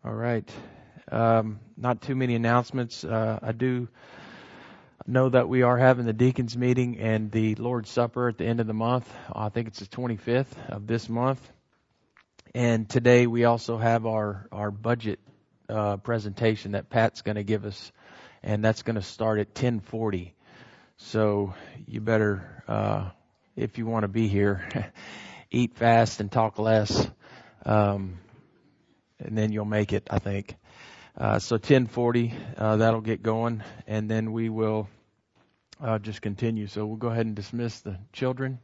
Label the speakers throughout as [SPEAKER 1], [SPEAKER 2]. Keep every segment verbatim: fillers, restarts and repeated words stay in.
[SPEAKER 1] All right. Um, not too many announcements. Uh, I do know that we are having the deacons meeting and the Lord's Supper at the end of the month. I think it's the twenty-fifth of this month. And today we also have our, our budget uh, presentation that Pat's going to give us. And that's going to start at ten forty. So you better, uh, if you want to be here, eat fast and talk less. Um, and then you'll make it, I think. Uh, so ten forty, uh, that'll get going, and then we will uh, just continue. So we'll go ahead and dismiss the children.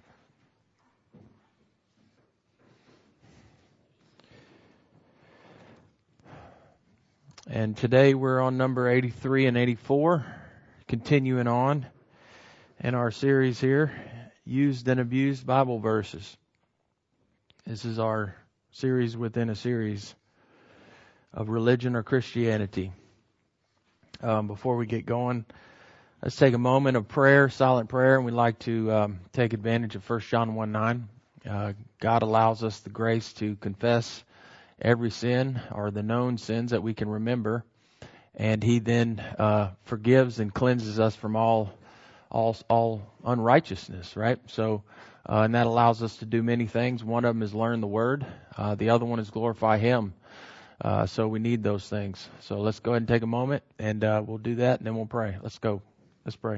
[SPEAKER 1] And today we're on number eighty-three and eighty-four, continuing on in our series here, Used and Abused Bible Verses. This is our series within a series of religion or Christianity. Um, before we get going, let's take a moment of prayer, silent prayer, and we'd like to um, take advantage of First John one nine. Uh, God allows us the grace to confess every sin or the known sins that we can remember, and He then uh, forgives and cleanses us from all all all unrighteousness, right? So, uh, and that allows us to do many things. One of them is learn the Word. Uh, the other one is glorify Him. Uh, so we need those things. So let's go ahead and take a moment, and uh, we'll do that, and then we'll pray. Let's go. Let's pray.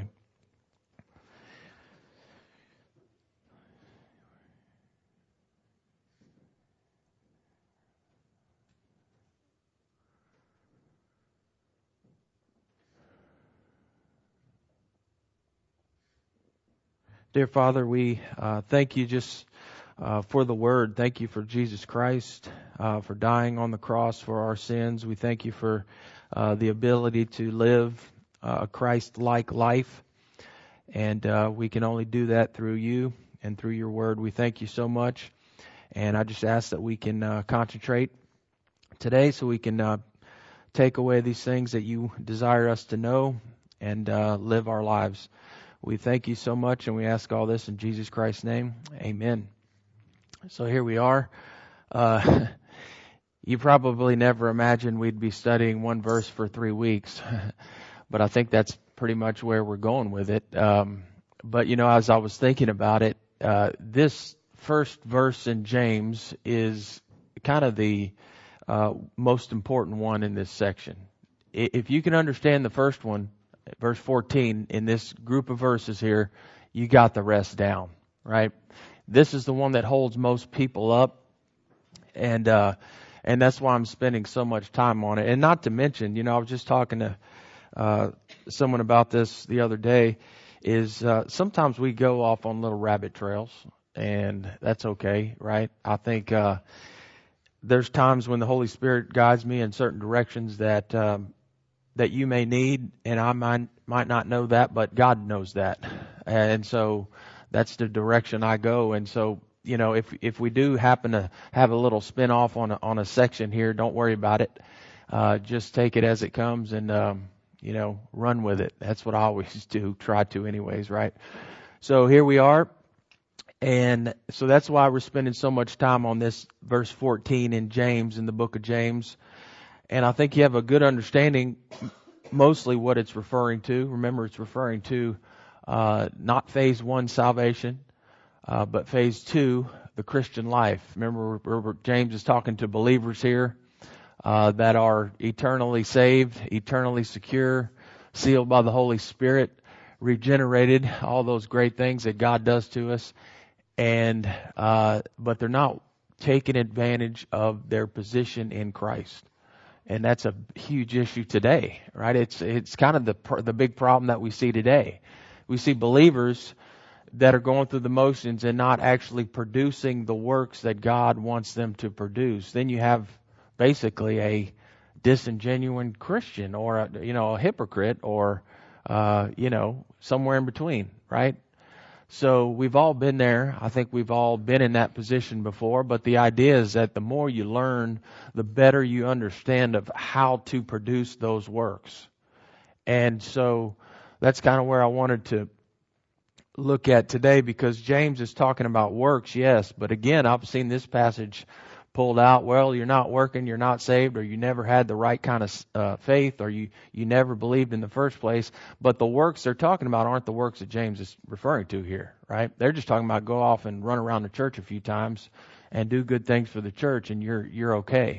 [SPEAKER 1] Dear Father, we uh, thank you just uh, for the Word. Thank you for Jesus Christ, uh, for dying on the cross for our sins. We thank you for uh, the ability to live uh, a Christ-like life. And uh, we can only do that through you and through your Word. We thank you so much. And I just ask that we can uh, concentrate today so we can uh, take away these things that you desire us to know and uh, live our lives. We thank you so much, and we ask all this in Jesus Christ's name. Amen. So here we are. Uh, you probably never imagined we'd be studying one verse for three weeks, but I think that's pretty much where we're going with it. Um, but, you know, as I was thinking about it, uh, this first verse in James is kind of the uh, most important one in this section. If you can understand the first one, verse fourteen, in this group of verses here, you got the rest down, right? This is the one that holds most people up, and uh, and that's why I'm spending so much time on it. And not to mention, you know, I was just talking to uh, someone about this the other day, is uh, sometimes we go off on little rabbit trails, and that's okay, right? I think uh, there's times when the Holy Spirit guides me in certain directions that um, that you may need, and I might might not know that, but God knows that. And so that's the direction I go. And so, you know, if if we do happen to have a little spin off on a, on a section here, don't worry about it. Uh, just take it as it comes and, um, you know, run with it. That's what I always do, try to anyways, right? So here we are. And so that's why we're spending so much time on this verse fourteen in James, in the book of James. And I think you have a good understanding mostly what it's referring to. Remember, it's referring to uh, not phase one salvation, uh, but phase two, the Christian life. Remember, remember James is talking to believers here uh, that are eternally saved, eternally secure, sealed by the Holy Spirit, regenerated, all those great things that God does to us. And uh, but they're not taking advantage of their position in Christ. And that's a huge issue today, right? It's it's kind of the the big problem that we see today. We see believers that are going through the motions and not actually producing the works that God wants them to produce. Then you have basically a disingenuine Christian, or a, you know, a hypocrite, or uh, you know, somewhere in between, right? So we've all been there. I think we've all been in that position before. But the idea is that the more you learn, the better you understand of how to produce those works. And so that's kind of where I wanted to look at today, because James is talking about works, yes. But again, I've seen this passage pulled out. Well, you're not working, you're not saved, or you never had the right kind of uh, faith, or you, you never believed in the first place. But the works they're talking about aren't the works that James is referring to here, right? They're just talking about go off and run around the church a few times and do good things for the church, and you're you're okay.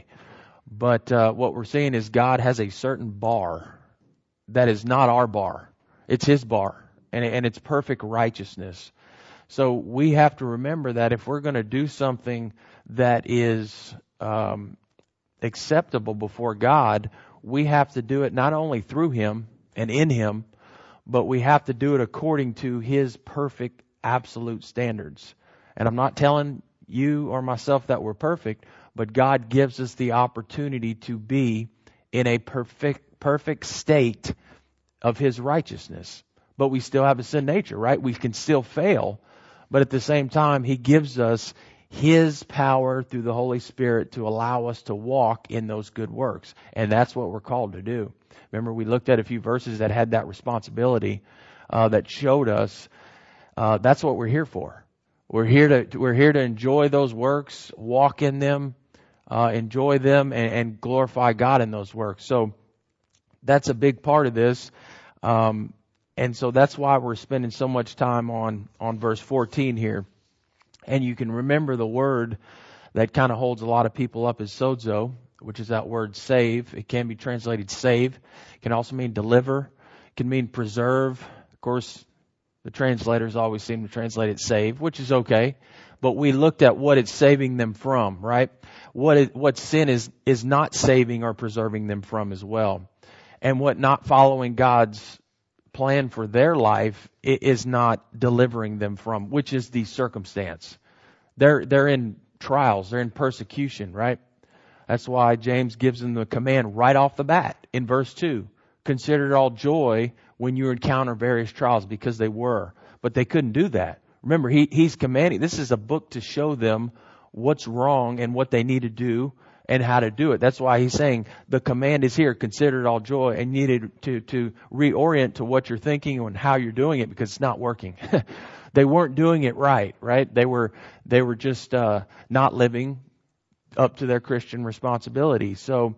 [SPEAKER 1] But uh, what we're seeing is God has a certain bar that is not our bar. It's His bar, and, and it's perfect righteousness. So we have to remember that if we're going to do something that is um, acceptable before God, we have to do it not only through Him and in Him, but we have to do it according to His perfect, absolute standards. And I'm not telling you or myself that we're perfect, but God gives us the opportunity to be in a perfect, perfect state of His righteousness. But we still have a sin nature, right? We can still fail. But at the same time, He gives us His power through the Holy Spirit to allow us to walk in those good works. And that's what we're called to do. Remember, we looked at a few verses that had that responsibility, uh, that showed us uh, that's what we're here for. We're here to we're here to enjoy those works, walk in them, uh, enjoy them, and, and glorify God in those works. So that's a big part of this. Um, And so that's why we're spending so much time on, on verse fourteen here. And you can remember the word that kind of holds a lot of people up is sozo, which is that word save. It can be translated save. It can also mean deliver. It can mean preserve. Of course, the translators always seem to translate it save, which is okay. But we looked at what it's saving them from, right? What it, what sin is, is not saving or preserving them from as well. And what not following God's plan for their life is not delivering them from, which is the circumstance. They're they're in trials, they're in persecution, right? That's why James gives them the command right off the bat in verse two. Consider it all joy when you encounter various trials, because they were. But they couldn't do that. Remember, he he's commanding. This is a book to show them what's wrong and what they need to do and how to do it. That's why he's saying the command is here. Consider it all joy, and you need to, to reorient to what you're thinking and how you're doing it, because it's not working. They weren't doing it right, right? They were, they were just, uh, not living up to their Christian responsibility. So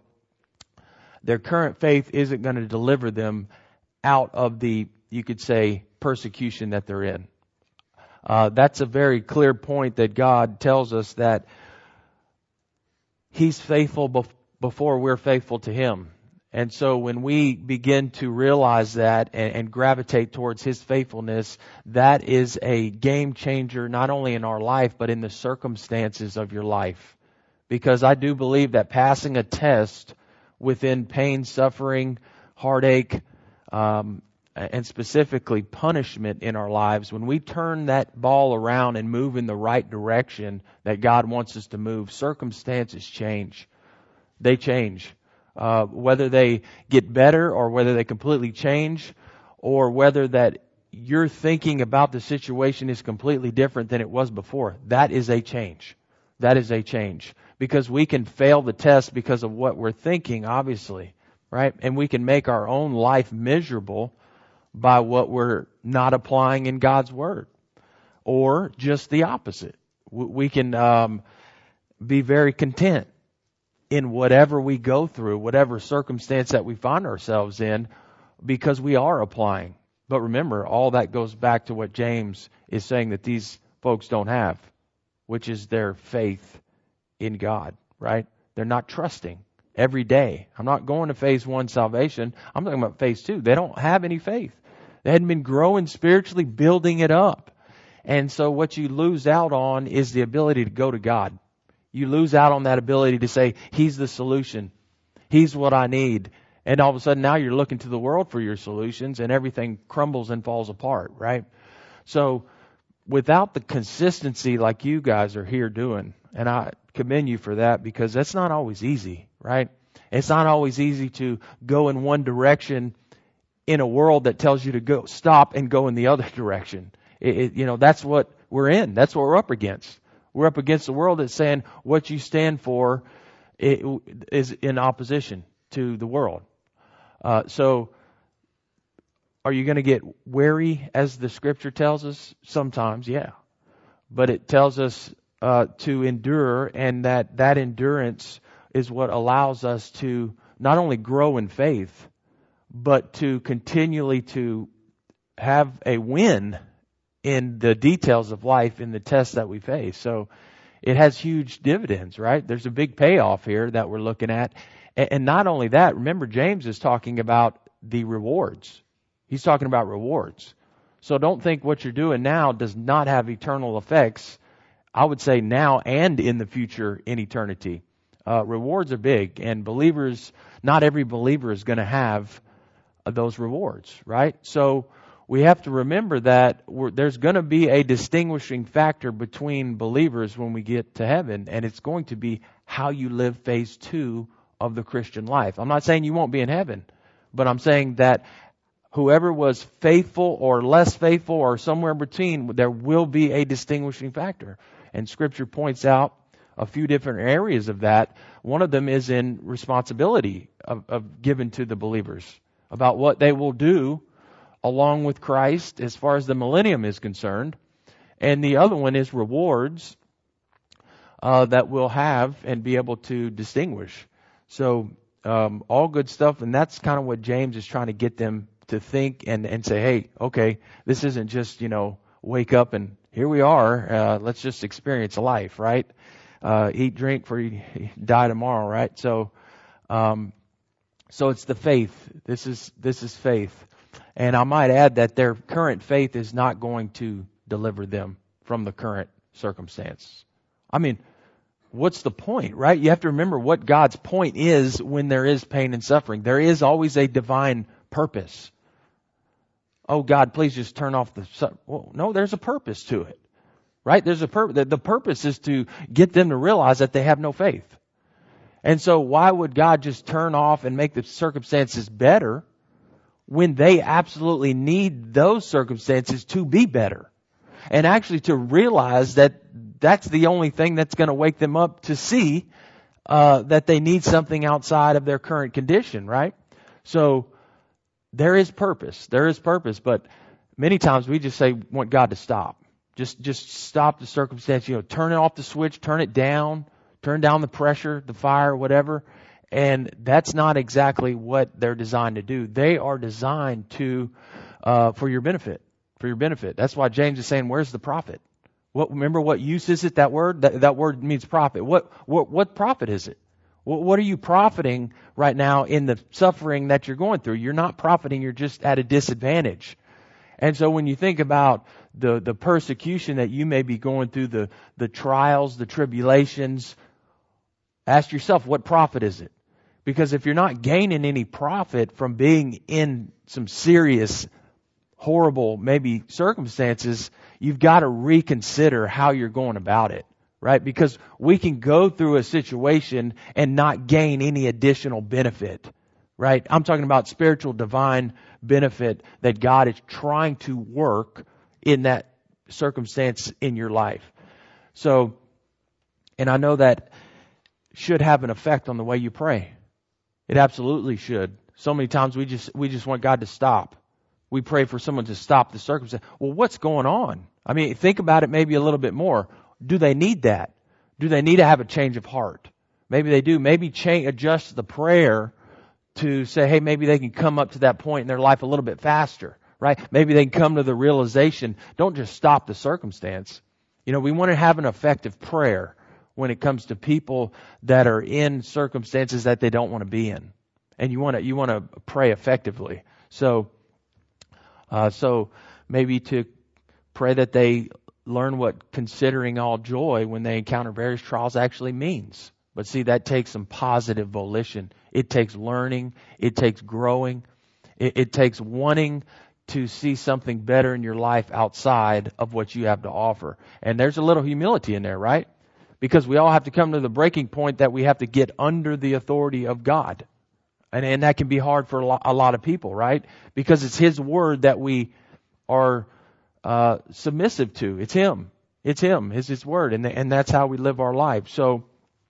[SPEAKER 1] their current faith isn't going to deliver them out of the, you could say, persecution that they're in. Uh, that's a very clear point that God tells us that He's faithful bef- before we're faithful to Him. And so when we begin to realize that and, and gravitate towards His faithfulness, that is a game changer not only in our life, but in the circumstances of your life. Because I do believe that passing a test within pain, suffering, heartache, um, and specifically punishment in our lives, when we turn that ball around and move in the right direction that God wants us to move, circumstances change. They change. Uh, whether they get better or whether they completely change, or whether that your thinking about the situation is completely different than it was before, that is a change. That is a change. Because we can fail the test because of what we're thinking, obviously, right? And we can make our own life miserable by what we're not applying in God's Word. Or just the opposite. We can um, be very content in whatever we go through, whatever circumstance that we find ourselves in, because we are applying. But remember, all that goes back to what James is saying that these folks don't have, which is their faith in God, right? They're not trusting every day. I'm not going to phase one salvation. I'm talking about phase two. They don't have any faith. They hadn't been growing spiritually, building it up. And so what you lose out on is the ability to go to God. You lose out on that ability to say, He's the solution. He's what I need. And all of a sudden now you're looking to the world for your solutions, and everything crumbles and falls apart, right? So without the consistency like you guys are here doing, and I commend you for that, because that's not always easy, right? It's not always easy to go in one direction in a world that tells you to go stop and go in the other direction. It, it, you know, that's what we're in. That's what we're up against. We're up against a world that's saying what you stand for is in opposition to the world. Uh, so are you going to get weary, as the Scripture tells us? Sometimes, yeah. But it tells us uh, to endure, and that that endurance is what allows us to not only grow in faith, but to continually to have a win in the details of life, in the tests that we face. So it has huge dividends, right? There's a big payoff here that we're looking at. And not only that, remember, James is talking about the rewards. He's talking about rewards. So don't think what you're doing now does not have eternal effects. I would say now and in the future in eternity. Uh, rewards are big, and believers, not every believer is going to have uh, those rewards, right? So we have to remember that we're, there's going to be a distinguishing factor between believers when we get to heaven, and it's going to be how you live phase two of the Christian life. I'm not saying you won't be in heaven, but I'm saying that whoever was faithful or less faithful or somewhere in between, there will be a distinguishing factor. And Scripture points out a few different areas of that. One of them is in responsibility of, of given to the believers about what they will do along with Christ as far as the millennium is concerned. And the other one is rewards uh, that we'll have and be able to distinguish. So um, all good stuff, and that's kind of what James is trying to get them to think and, and say, hey, okay, this isn't just, you know, wake up and here we are, uh, let's just experience life, right? Uh, eat, drink, for you die tomorrow, right? So, um, so it's the faith. This is this is faith, and I might add that their current faith is not going to deliver them from the current circumstance. I mean, what's the point, right? You have to remember what God's point is when there is pain and suffering. There is always a divine purpose. Oh God, please just turn off the sun. Well, no, there's a purpose to it, right? There's a purpose. The, the purpose is to get them to realize that they have no faith. And so why would God just turn off and make the circumstances better when they absolutely need those circumstances to be better? And actually to realize that that's the only thing that's going to wake them up to see uh, that they need something outside of their current condition, right? So there is purpose. There is purpose, but many times we just say, want God to stop. Just just stop the circumstance. You know, turn it off the switch, turn it down, turn down the pressure, the fire, whatever. And that's not exactly what they're designed to do. They are designed to uh, for your benefit. For your benefit. That's why James is saying, where's the profit? What, remember what use is it, that word? That, that word means profit. What, what, what profit is it? What, what are you profiting right now in the suffering that you're going through? You're not profiting, you're just at a disadvantage. And so when you think about the, the persecution that you may be going through, the, the trials, the tribulations, ask yourself, what profit is it? Because if you're not gaining any profit from being in some serious, horrible, maybe circumstances, you've got to reconsider how you're going about it, right? Because we can go through a situation and not gain any additional benefit, right? I'm talking about spiritual divine benefit that God is trying to work in that circumstance in your life. So, and I know that should have an effect on the way you pray. It absolutely should. So many times we just we just want God to stop. We pray for someone to stop the circumstance. Well, what's going on? I mean, think about it maybe a little bit more. Do they need that? Do they need to have a change of heart? Maybe they do. Maybe change, adjust the prayer to say, hey, maybe they can come up to that point in their life a little bit faster, right? Maybe they can come to the realization, don't just stop the circumstance. You know, we want to have an effective prayer when it comes to people that are in circumstances that they don't want to be in. And you want to, you want to pray effectively. So, Uh, so maybe to pray that they learn what considering all joy when they encounter various trials actually means. But see, that takes some positive volition. It takes learning. It takes growing. It, it takes wanting to see something better in your life outside of what you have to offer. And there's a little humility in there, right? Because we all have to come to the breaking point that we have to get under the authority of God. And, and that can be hard for a lot, a lot of people, right? Because it's His Word that we are uh, submissive to. It's Him. It's Him. It's His Word. And, and that's how we live our life. So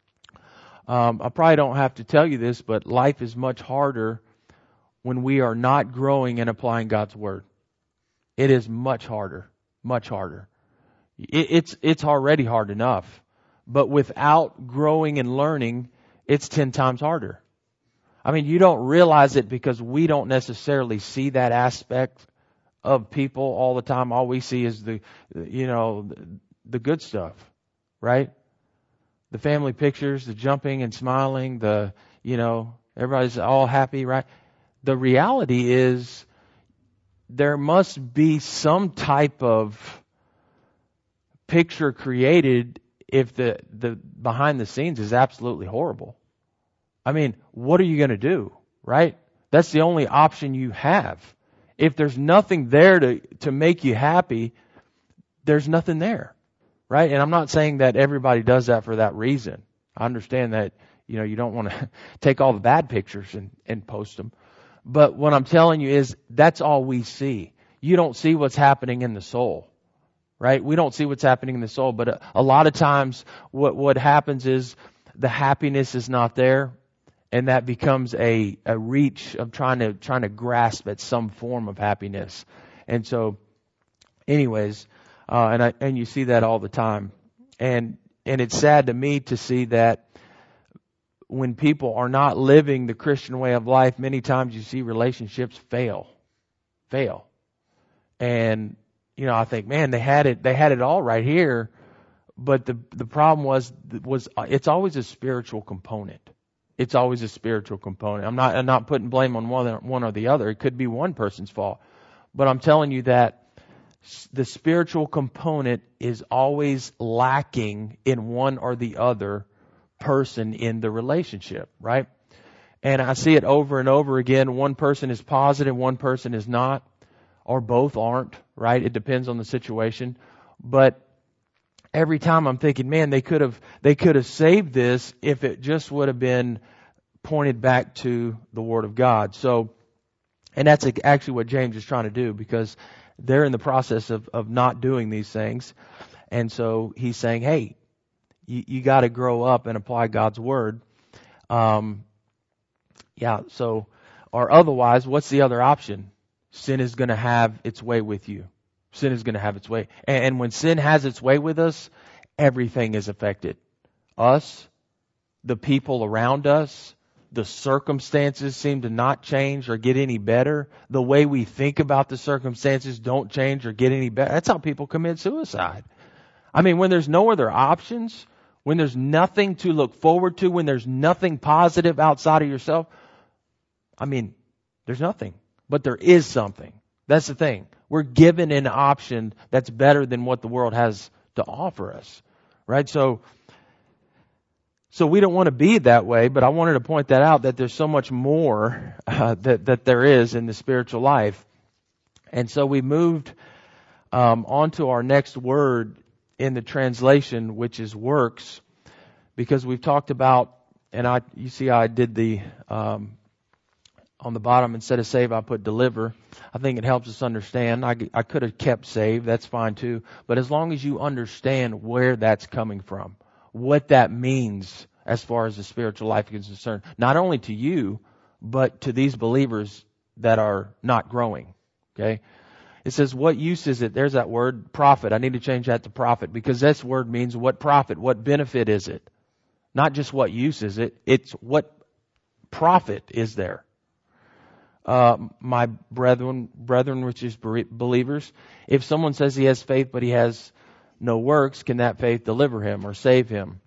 [SPEAKER 1] um, I probably don't have to tell you this, but life is much harder when we are not growing and applying God's Word. It is much harder. Much harder. It, it's it's already hard enough. But without growing and learning, it's ten times harder. I mean, you don't realize it because we don't necessarily see that aspect of people all the time. All we see is the, you know, the good stuff, right? The family pictures, the jumping and smiling, the, you know, everybody's all happy, right? The reality is there must be some type of picture created if the, the behind the scenes is absolutely horrible. I mean, what are you going to do, right? That's the only option you have. If there's nothing there to, to make you happy, there's nothing there, right? And I'm not saying that everybody does that for that reason. I understand that, you know, you don't want to take all the bad pictures and, and post them. But what I'm telling you is that's all we see. You don't see what's happening in the soul, right? We don't see what's happening in the soul. But a, a lot of times what, what happens is the happiness is not there. And that becomes a, a reach of trying to trying to grasp at some form of happiness. And so, anyways, uh, and I, and you see that all the time. And and it's sad to me to see that when people are not living the Christian way of life, many times you see relationships fail, fail. And you know, I think, man, they had it they had it all right here, but the the problem was was it's always a spiritual component. It's always a spiritual component. I'm not I'm not putting blame on one one or the other. It could be one person's fault. But I'm telling you that the spiritual component is always lacking in one or the other person in the relationship, right? And I see it over and over again. One person is positive, one person is not, or both aren't, right? It depends on the situation. But every time I'm thinking, man, they could have they could have saved this if it just would have been pointed back to the Word of God. So, and that's actually what James is trying to do, because they're in the process of, of not doing these things. And so he's saying, hey, you, you got to grow up and apply God's Word. Um, yeah, so, or otherwise, what's the other option? Sin is going to have its way with you. Sin is going to have its way. And, and when sin has its way with us, everything is affected. Us, the people around us, the circumstances seem to not change or get any better. The way we think about the circumstances don't change or get any better. That's how people commit suicide. I mean, when there's no other options, when there's nothing to look forward to, when there's nothing positive outside of yourself, I mean, there's nothing. But there is something. That's the thing. We're given an option that's better than what the world has to offer us, right? So, so we don't want to be that way, but I wanted to point that out, that there's so much more uh, that, that there is in the spiritual life. And so we moved um, on to our next word in the translation, which is works, because we've talked about, and I, you see I did the, um, on the bottom, instead of save, I put deliver. I think it helps us understand. I, I could have kept save. That's fine too. But as long as you understand where that's coming from, what that means as far as the spiritual life is concerned, not only to you, but to these believers that are not growing. Okay. It says, what use is it? There's that word, profit. I need to change that to profit, because this word means what profit, what benefit is it? Not just what use is it. It's what profit is there. Uh, my brethren, brethren, which is believers, if someone says he has faith but he has no works, can that faith deliver him or save him?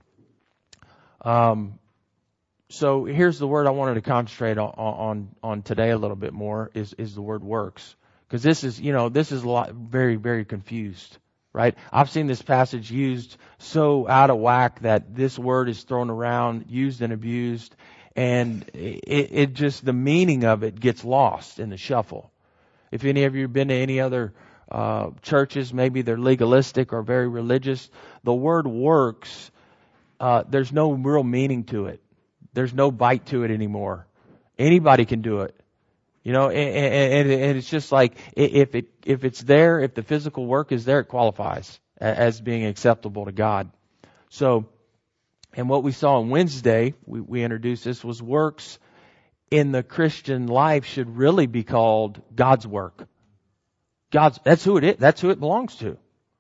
[SPEAKER 1] Um, so here's the word I wanted to concentrate on, on, on today a little bit more is, is the word works. Because this is, you know, this is a lot, very, very confused, right? I've seen this passage used so out of whack that this word is thrown around, used and abused. And it, it just, the meaning of it gets lost in the shuffle. If any of you have been to any other uh, churches, maybe they're legalistic or very religious, the word works, uh, there's no real meaning to it. There's no bite to it anymore. Anybody can do it. You know, and, and, and it's just like, if it if it's there, if the physical work is there, it qualifies as being acceptable to God. So, and what we saw on Wednesday, we, we introduced this, was works in the Christian life should really be called God's work. God's, that's who it is. That's who it belongs to.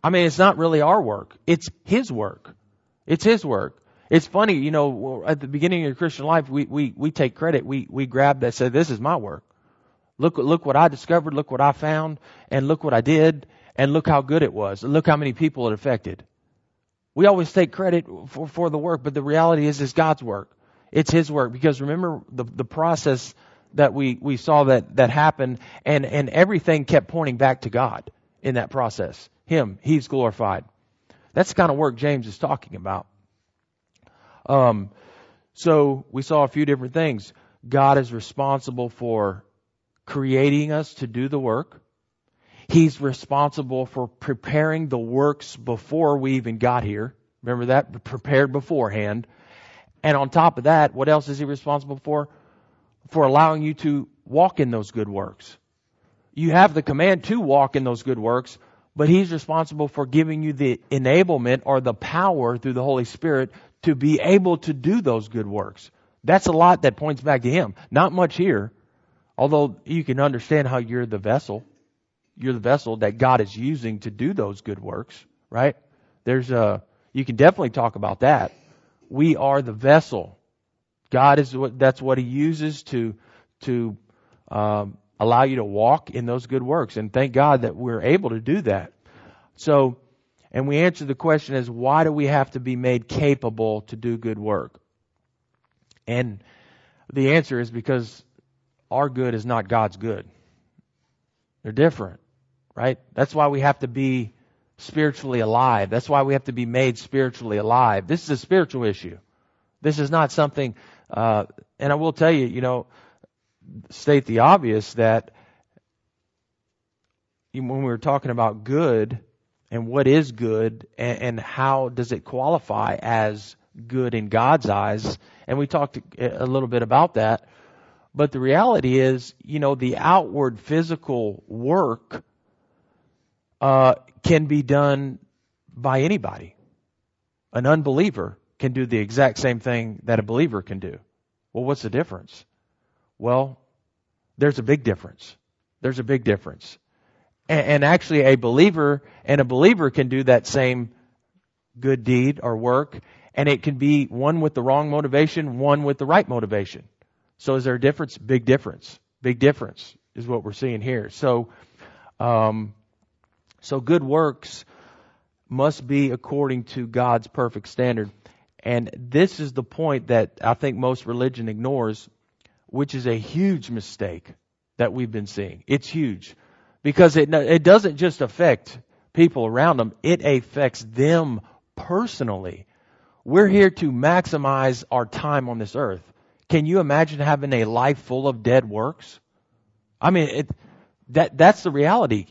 [SPEAKER 1] I mean, it's not really our work. It's His work. It's His work. It's funny, you know, at the beginning of your Christian life, we, we, we take credit. We, we grab that, say, this is my work. Look, look what I discovered. Look what I found. And look what I did. And look how good it was. And look how many people it affected. We always take credit for, for the work, but the reality is it's God's work. It's His work. Because remember the, the process that we, we saw that, that happened, and, and everything kept pointing back to God in that process. Him, He's glorified. That's the kind of work James is talking about. Um, so we saw a few different things. God is responsible for creating us to do the work. He's responsible for preparing the works before we even got here. Remember that? Prepared beforehand. And on top of that, what else is He responsible for? For allowing you to walk in those good works. You have the command to walk in those good works, but He's responsible for giving you the enablement or the power through the Holy Spirit to be able to do those good works. That's a lot that points back to Him. Not much here, although you can understand how you're the vessel. You're the vessel that God is using to do those good works, right? There's a, you can definitely talk about that. We are the vessel. God is what, that's what He uses to, to, um, allow you to walk in those good works. And thank God that we're able to do that. So, and we answer the question as, why do we have to be made capable to do good work? And the answer is because our good is not God's good. They're different, right? That's why we have to be spiritually alive. That's why we have to be made spiritually alive. This is a spiritual issue. This is not something, uh, and I will tell you, you know, state the obvious that when we were talking about good and what is good and, and how does it qualify as good in God's eyes, and we talked a little bit about that, but the reality is, you know, the outward physical work uh, can be done by anybody. An unbeliever can do the exact same thing that a believer can do. Well, what's the difference? Well, there's a big difference. There's a big difference. And, and actually a believer and a believer can do that same good deed or work, and it can be one with the wrong motivation, one with the right motivation. So is there a difference? Big difference. Big difference is what we're seeing here. So, um, so good works must be according to God's perfect standard. And this is the point that I think most religion ignores, which is a huge mistake that we've been seeing. It's huge because it it doesn't just affect people around them. It affects them personally. We're here to maximize our time on this earth. Can you imagine having a life full of dead works? I mean, it, that that's the reality.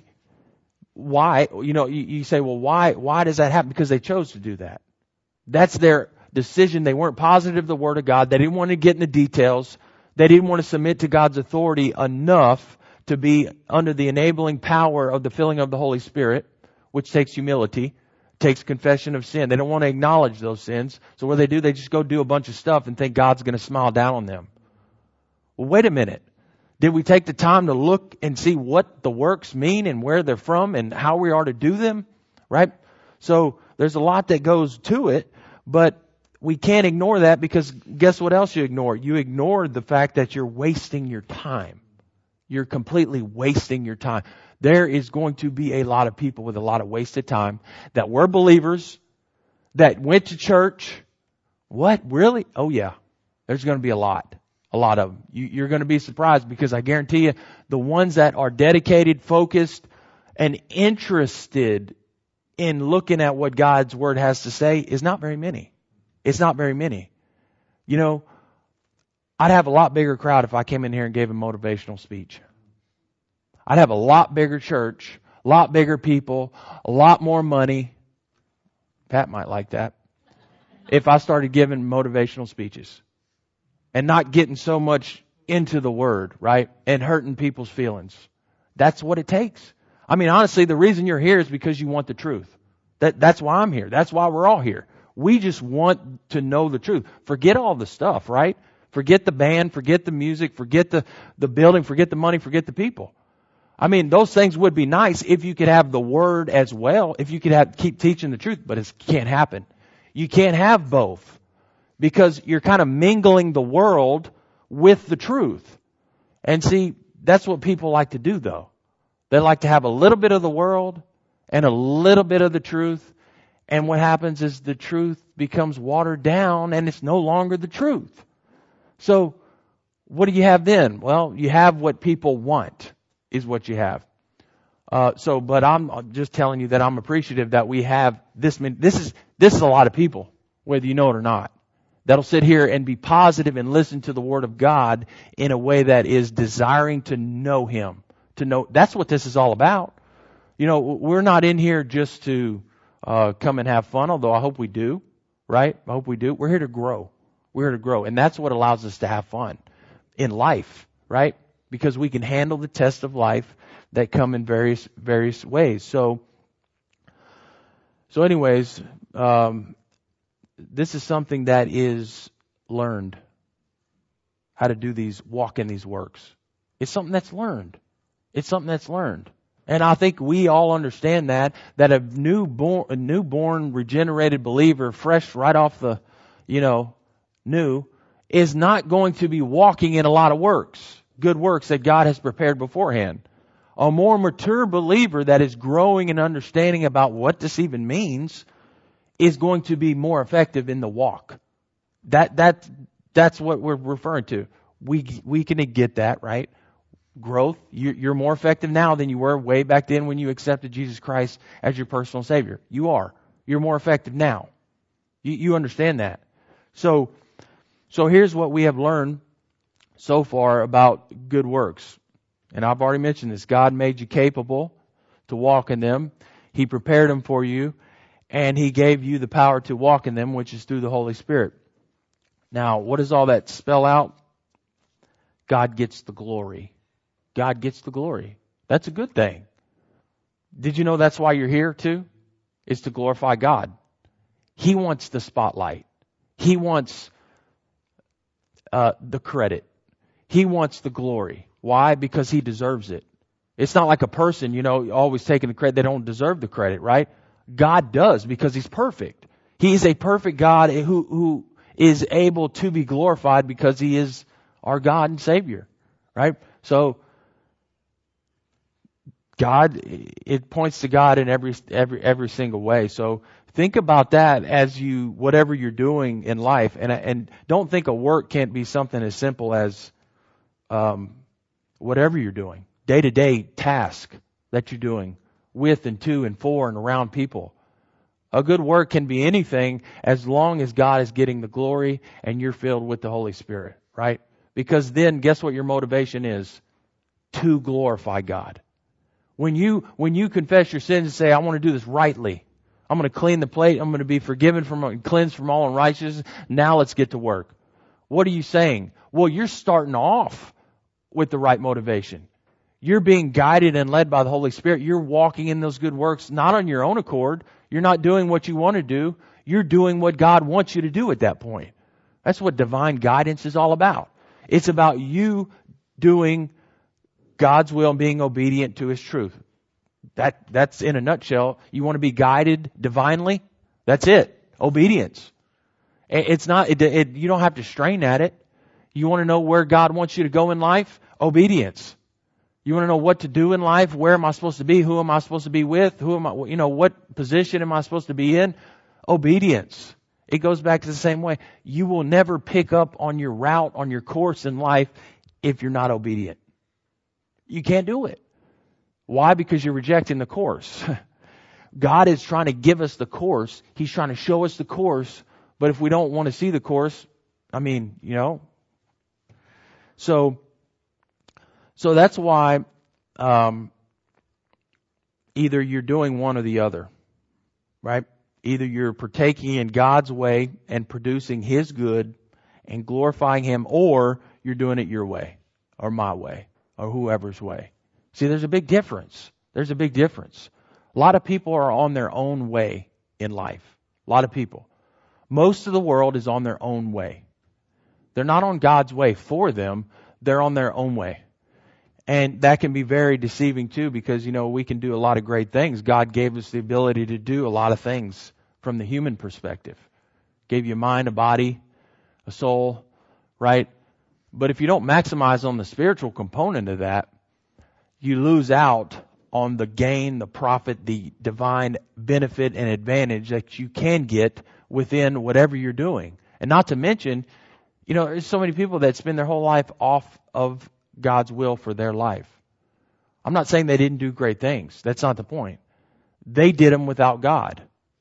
[SPEAKER 1] Why? You know, you, you say, well, why? Why does that happen? Because they chose to do that. That's their decision. They weren't positive of the Word of God. They didn't want to get in the details. They didn't want to submit to God's authority enough to be under the enabling power of the filling of the Holy Spirit, which takes humility, takes confession of sin. They don't want to acknowledge those sins. So what they do, they just go do a bunch of stuff and think God's going to smile down on them. Well, wait a minute. Did we take the time to look and see what the works mean and where they're from and how we are to do them? Right? So there's a lot that goes to it, but we can't ignore that because guess what else you ignore? You ignore the fact that you're wasting your time. You're completely wasting your time. There is going to be a lot of people with a lot of wasted time that were believers, that went to church. What? Really? Oh yeah. There's going to be a lot. A lot of them. You, you're going to be surprised because I guarantee you the ones that are dedicated, focused, and interested in looking at what God's Word has to say is not very many. It's not very many. You know, I'd have a lot bigger crowd if I came in here and gave a motivational speech. I'd have a lot bigger church, a lot bigger people, a lot more money. Pat might like that. If I started giving motivational speeches and not getting so much into the Word, right? And hurting people's feelings. That's what it takes. I mean, honestly, the reason you're here is because you want the truth. That, that's why I'm here. That's why we're all here. We just want to know the truth. Forget all the stuff, right? Forget the band, forget the music, forget the, the building, forget the money, forget the people. I mean, those things would be nice if you could have the Word as well, if you could have keep teaching the truth, but it can't happen. You can't have both because you're kind of mingling the world with the truth. And see, that's what people like to do, though. They like to have a little bit of the world and a little bit of the truth. And what happens is the truth becomes watered down and it's no longer the truth. So what do you have then? Well, you have what people want is what you have. Uh, so, but I'm just telling you that I'm appreciative that we have this. This is, this is a lot of people, whether you know it or not, that'll sit here and be positive and listen to the Word of God in a way that is desiring to know Him. To know, that's what this is all about. You know, we're not in here just to uh, come and have fun, although I hope we do, right? I hope we do. We're here to grow. We're here to grow. And that's what allows us to have fun in life, right? Because we can handle the test of life that come in various various ways. So, so anyways, um, this is something that is learned. How to do these, walk in these works. It's something that's learned. It's something that's learned. And I think we all understand that, that a newborn, a newborn regenerated believer, fresh right off the, you know, new, is not going to be walking in a lot of works, good works that God has prepared beforehand. A more mature believer that is growing in understanding about what this even means is going to be more effective in the walk. That, that, that's what we're referring to. We, we can get that, right? Growth. You're more effective now than you were way back then when you accepted Jesus Christ as your personal Savior. You are. You're more effective now. You, you understand that. So, so here's what we have learned so far about good works. And I've already mentioned this. God made you capable to walk in them. He prepared them for you. And He gave you the power to walk in them, which is through the Holy Spirit. Now, what does all that spell out? God gets the glory. God gets the glory. That's a good thing. Did you know that's why you're here too? Is to glorify God. He wants the spotlight. He wants uh, the credit. He wants the glory. Why? Because He deserves it. It's not like a person, you know, always taking the credit. They don't deserve the credit, right? God does because He's perfect. He is a perfect God who, who is able to be glorified because He is our God and Savior, right? So, God, it points to God in every, every, every single way. So think about that as you, whatever you're doing in life. And, and don't think a work can't be something as simple as, um, whatever you're doing. Day to day task that you're doing with and to and for and around people. A good work can be anything as long as God is getting the glory and you're filled with the Holy Spirit, right? Because then guess what your motivation is? To glorify God. When you, when you confess your sins and say, I want to do this rightly. I'm going to clean the plate. I'm going to be forgiven from, cleansed from all unrighteousness. Now let's get to work. What are you saying? Well, you're starting off with the right motivation. You're being guided and led by the Holy Spirit. You're walking in those good works, not on your own accord. You're not doing what you want to do. You're doing what God wants you to do at that point. That's what divine guidance is all about. It's about you doing God's will and being obedient to His truth. That, that's in a nutshell. You want to be guided divinely? That's it. Obedience. It's not, it, it, you don't have to strain at it. You want to know where God wants you to go in life? Obedience. You want to know what to do in life? Where am I supposed to be? Who am I supposed to be with? Who am I, you know, what position am I supposed to be in? Obedience. It goes back to the same way. You will never pick up on your route, on your course in life if you're not obedient. You can't do it. Why? Because you're rejecting the course. God is trying to give us the course. He's trying to show us the course. But if we don't want to see the course, I mean, you know. So, so that's why um, either you're doing one or the other, right? Either you're partaking in God's way and producing His good and glorifying Him, or you're doing it your way or my way. Or whoever's way. See, there's a big difference. There's a big difference. A lot of people are on their own way in life. A lot of people. Most of the world is on their own way. They're not on God's way for them. They're on their own way. And that can be very deceiving too, because, you know, we can do a lot of great things. God gave us the ability to do a lot of things from the human perspective. Gave you a mind, a body, a soul, right? But if you don't maximize on the spiritual component of that, you lose out on the gain, the profit, the divine benefit and advantage that you can get within whatever you're doing. And not to mention, you know, there's so many people that spend their whole life off of God's will for their life. I'm not saying they didn't do great things. That's not the point. They did them without God.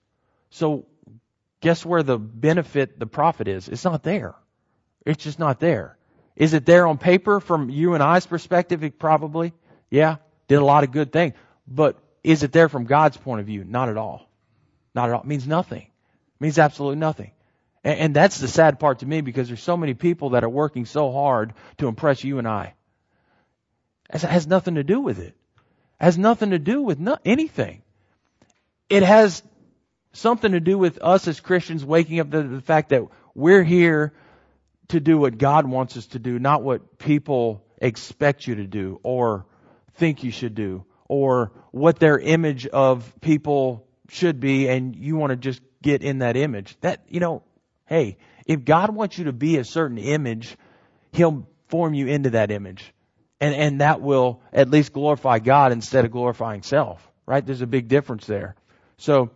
[SPEAKER 1] So guess where the benefit, the profit is? It's not there. It's just not there. Is it there on paper from you and I's perspective? It probably. Yeah. Did a lot of good things. But is it there from God's point of view? Not at all. Not at all. It means nothing. It means absolutely nothing. And, and that's the sad part to me, because there's so many people that are working so hard to impress you and I. It has nothing to do with it. It has nothing to do with no, anything. It has something to do with us as Christians waking up to the fact that we're here to do what God wants us to do, not what people expect you to do or think you should do, or what their image of people should be, and you want to just get in that image. That, you know, hey, if God wants you to be a certain image, He'll form you into that image. And and that will at least glorify God instead of glorifying self, right? There's a big difference there. So,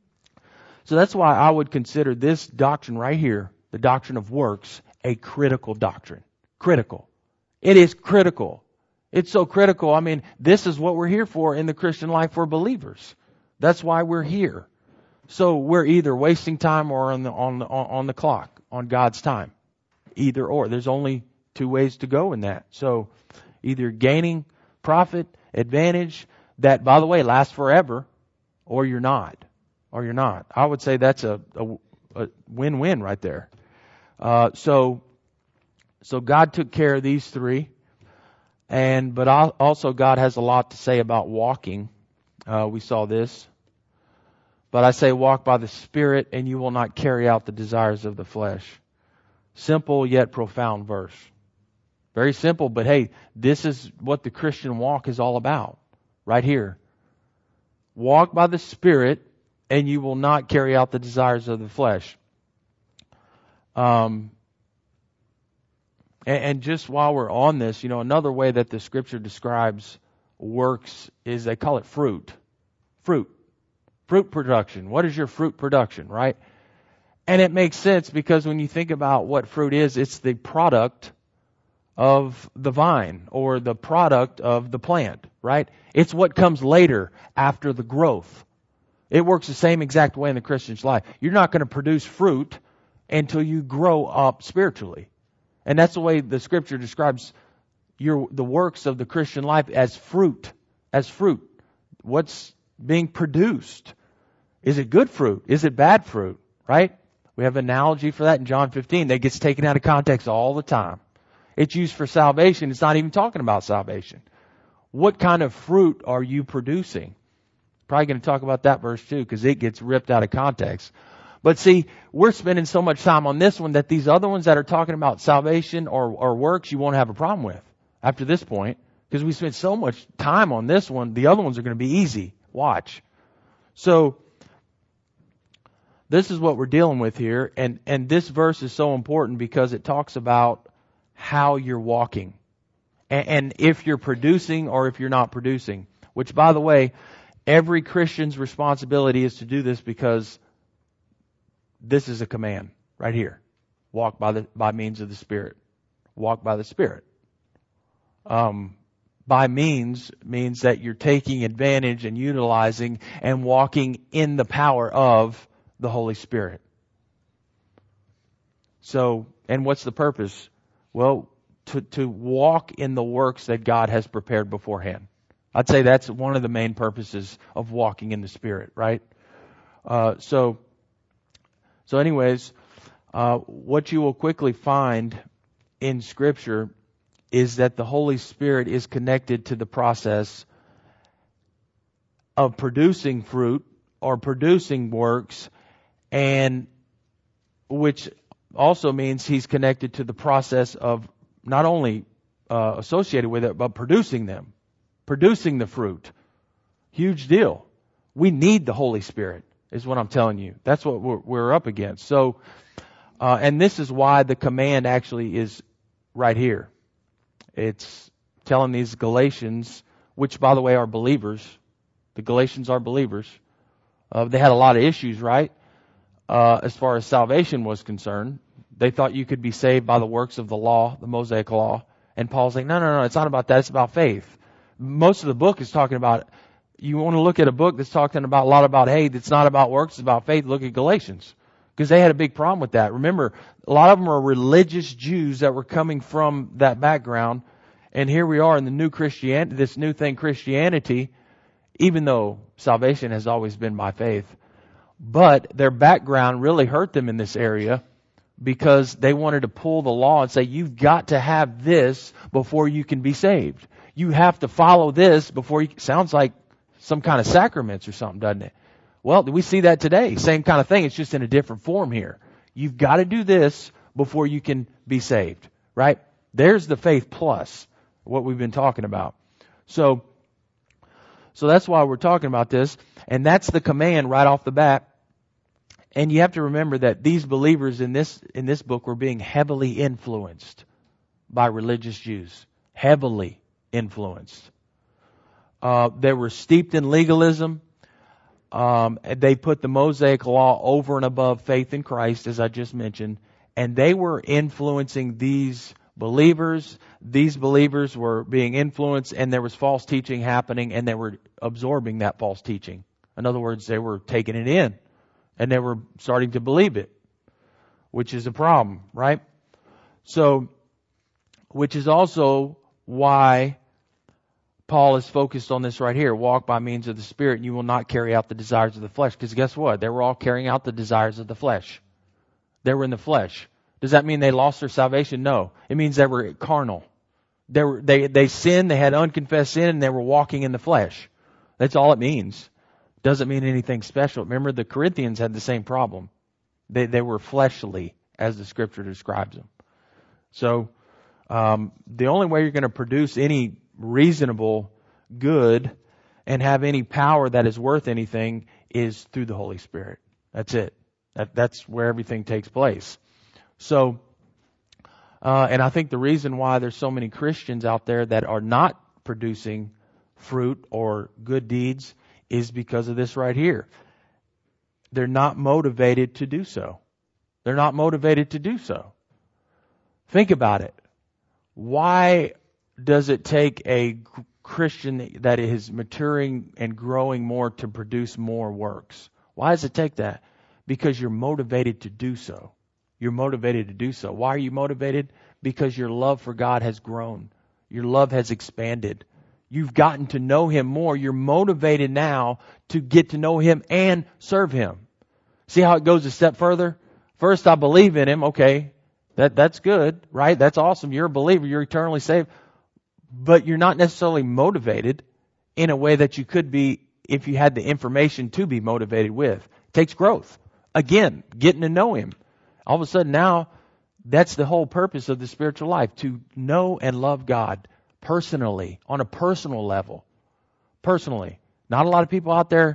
[SPEAKER 1] so that's why I would consider this doctrine right here, the doctrine of works, a critical doctrine. Critical. It is critical. It's so critical. I mean, this is what we're here for in the Christian life for believers. That's why we're here. So we're either wasting time or on the on the on the clock, on God's time. Either or. There's only two ways to go in that. So either gaining profit, advantage, that, by the way, lasts forever, or you're not. Or you're not. I would say that's a, a, a win-win right there. Uh, so, so God took care of these three. And, but also God has a lot to say about walking. Uh, we saw this. But I say walk by the Spirit, and you will not carry out the desires of the flesh. Simple yet profound verse. Very simple, but hey, this is what the Christian walk is all about. Right here. Walk by the Spirit, and you will not carry out the desires of the flesh. Um, and, and just while we're on this, you know, another way that the Scripture describes works is they call it fruit. Fruit. Fruit production. What is your fruit production, right? And it makes sense because when you think about what fruit is, it's the product of the vine or the product of the plant, right? It's what comes later after the growth. It works the same exact way in the Christian's life. You're not going to produce fruit until you grow up spiritually. And that's the way the Scripture describes your the works of the Christian life as fruit. As fruit. What's being produced? Is it good fruit? Is it bad fruit? Right? We have an analogy for that in John fifteen that gets taken out of context all the time. It's used for salvation. It's not even talking about salvation. What kind of fruit are you producing? Probably going to talk about that verse too, because it gets ripped out of context. But see, we're spending so much time on this one that these other ones that are talking about salvation or, or works, you won't have a problem with after this point. Because we spend so much time on this one, the other ones are going to be easy. Watch. So, this is what we're dealing with here. And, and this verse is so important because it talks about how you're walking. And, and if you're producing or if you're not producing. Which, by the way, every Christian's responsibility is to do this because this is a command right here. Walk by the by means of the Spirit. Walk by the Spirit. Um, by means means that you're taking advantage and utilizing and walking in the power of the Holy Spirit. So, and what's the purpose? Well, to, to walk in the works that God has prepared beforehand. I'd say that's one of the main purposes of walking in the Spirit, right? Uh, so, so anyways, uh, what you will quickly find in Scripture is that the Holy Spirit is connected to the process of producing fruit or producing works, and which also means He's connected to the process of not only uh, associated with it, but producing them, producing the fruit. Huge deal. We need the Holy Spirit, is what I'm telling you. That's what we're, we're up against. So, uh, and this is why the command actually is right here. It's telling these Galatians, which by the way are believers. The Galatians are believers. Uh, they had a lot of issues, right? Uh, as far as salvation was concerned. They thought you could be saved by the works of the law, the Mosaic law. And Paul's like, no, no, no, it's not about that. It's about faith. Most of the book is talking about, you want to look at a book that's talking about a lot about, hey, it's not about works, it's about faith. Look at Galatians. Because they had a big problem with that. Remember, a lot of them are religious Jews that were coming from that background. And here we are in the new Christianity, this new thing, Christianity, even though salvation has always been by faith. But their background really hurt them in this area because they wanted to pull the law and say, you've got to have this before you can be saved. You have to follow this before you, sounds like some kind of sacraments or something, doesn't it? Well, we see that today. Same kind of thing. It's just in a different form here. You've got to do this before you can be saved, right? There's the faith plus what we've been talking about. So, so that's why we're talking about this. And that's the command right off the bat. And you have to remember that these believers in this, in this book were being heavily influenced by religious Jews. Heavily influenced. Uh, they were steeped in legalism. Um, they put the Mosaic law over and above faith in Christ, as I just mentioned. And they were influencing these believers. These believers were being influenced, and there was false teaching happening, and they were absorbing that false teaching. In other words, they were taking it in, and they were starting to believe it, which is a problem, right? So, which is also why Paul is focused on this right here. Walk by means of the Spirit, and you will not carry out the desires of the flesh. Because guess what? They were all carrying out the desires of the flesh. They were in the flesh. Does that mean they lost their salvation? No. It means they were carnal. They were, they, they sinned, they had unconfessed sin, and they were walking in the flesh. That's all it means. Doesn't mean anything special. Remember, the Corinthians had the same problem. They, they were fleshly, as the Scripture describes them. So, um, the only way you're going to produce any reasonable good and have any power that is worth anything is through the Holy Spirit. That's it. That, that's where everything takes place. So, uh, and I think the reason why there's so many Christians out there that are not producing fruit or good deeds is because of this right here. They're not motivated to do so. They're not motivated to do so. Think about it. Why does it take a Christian that is maturing and growing more to produce more works? Why does it take that? Because you're motivated to do so. You're motivated to do so. Why are you motivated? Because your love for God has grown. Your love has expanded. You've gotten to know Him more. You're motivated now to get to know Him and serve Him. See how it goes a step further? First, I believe in Him. Okay, that that's good, right? That's awesome. You're a believer. You're eternally saved. But you're not necessarily motivated in a way that you could be if you had the information to be motivated with. It takes growth. Again, getting to know Him. All of a sudden now, that's the whole purpose of the spiritual life, to know and love God personally, on a personal level. Personally. Not a lot of people out there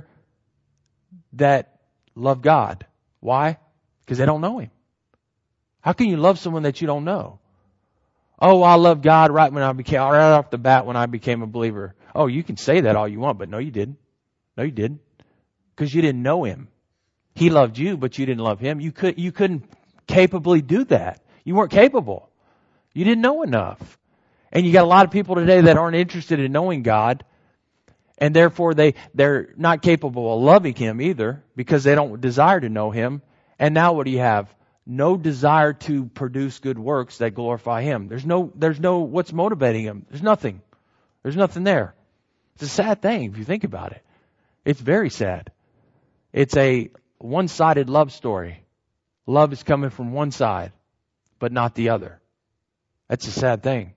[SPEAKER 1] that love God. Why? Because they don't know Him. How can you love someone that you don't know? Oh, I love God right when I became, right off the bat when I became a believer. Oh, you can say that all you want, but no, you didn't. No, you didn't. Because you didn't know Him. He loved you, but you didn't love Him. You could, you couldn't capably do that. You weren't capable. You didn't know enough. And you got a lot of people today that aren't interested in knowing God, and therefore they, they're not capable of loving Him either, because they don't desire to know Him. And now what do you have? No desire to produce good works that glorify Him. There's no, there's no, what's motivating Him? There's nothing. There's nothing there. It's a sad thing if you think about it. It's very sad. It's a one-sided love story. Love is coming from one side, but not the other. That's a sad thing.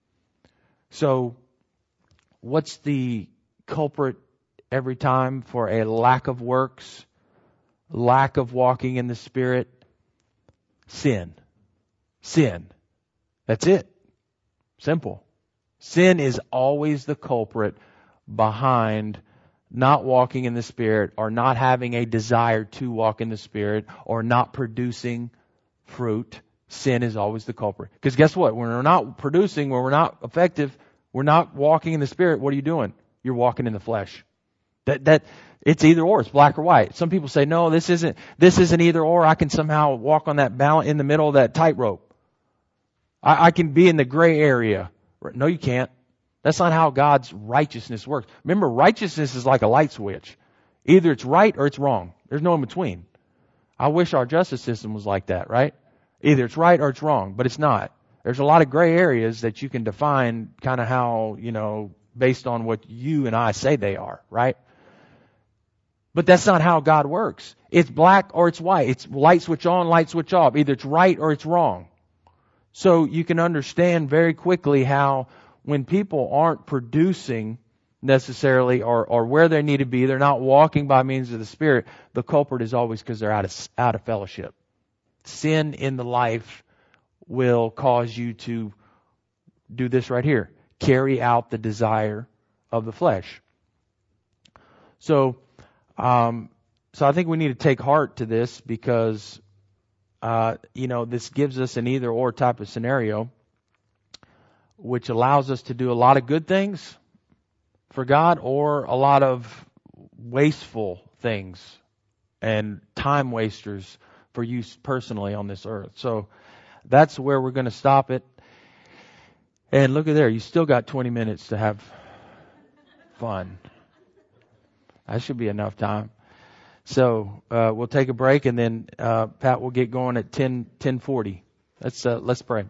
[SPEAKER 1] So, what's the culprit every time for a lack of works, lack of walking in the Spirit? Sin. Sin. That's it. Simple. Sin is always the culprit behind not walking in the Spirit, or not having a desire to walk in the Spirit, or not producing fruit. Sin is always the culprit. Because guess what? When we're not producing, when we're not effective, we're not walking in the Spirit, what are you doing? You're walking in the flesh. That that it's either or, it's black or white. Some people say, no, this isn't this isn't either or. I can somehow walk on that balance in the middle of that tightrope. I, I can be in the gray area. No, you can't. That's not how God's righteousness works. Remember, righteousness is like a light switch. Either it's right or it's wrong. There's no in between. I wish our justice system was like that, right? Either it's right or it's wrong, but it's not. There's a lot of gray areas that you can define kind of how, you know, based on what you and I say they are, right? But that's not how God works. It's black or it's white. It's light switch on, light switch off. Either it's right or it's wrong. So you can understand very quickly how when people aren't producing necessarily or, or where they need to be, they're not walking by means of the Spirit, the culprit is always because they're out of, out of fellowship. Sin in the life will cause you to do this right here. Carry out the desire of the flesh. So, um, so I think we need to take heart to this because, uh, you know, this gives us an either or type of scenario, which allows us to do a lot of good things for God or a lot of wasteful things and time wasters for you personally on this earth. So that's where we're going to stop it. And look at there, you still got twenty minutes to have fun. That should be enough time. So uh, we'll take a break, and then uh, Pat will get going at ten ten forty. Let's uh, let's pray.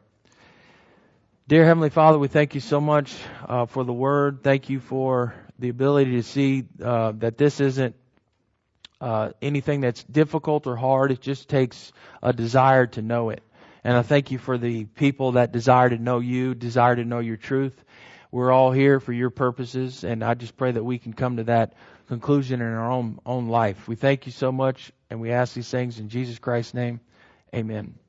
[SPEAKER 1] Dear Heavenly Father, we thank you so much uh, for the Word. Thank you for the ability to see uh, that this isn't uh, anything that's difficult or hard. It just takes a desire to know it. And I thank you for the people that desire to know you, desire to know your truth. We're all here for your purposes, and I just pray that we can come to that conclusion in our own own life. We thank you so much, and we ask these things in Jesus Christ's name. Amen.